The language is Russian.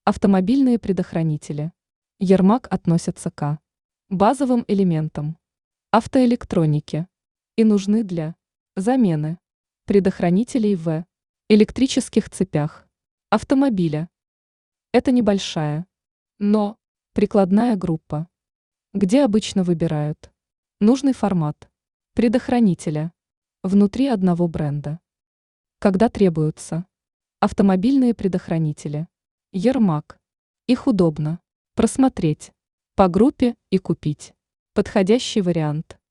Автомобильные предохранители. Ермак относятся к базовым элементам автоэлектроники и нужны для замены предохранителей в электрических цепях автомобиля. Это небольшая, но прикладная группа, где обычно выбирают нужный формат предохранителя внутри одного бренда. Когда требуются автомобильные предохранители, Ермак, их удобно просмотреть по группе и купить подходящий вариант.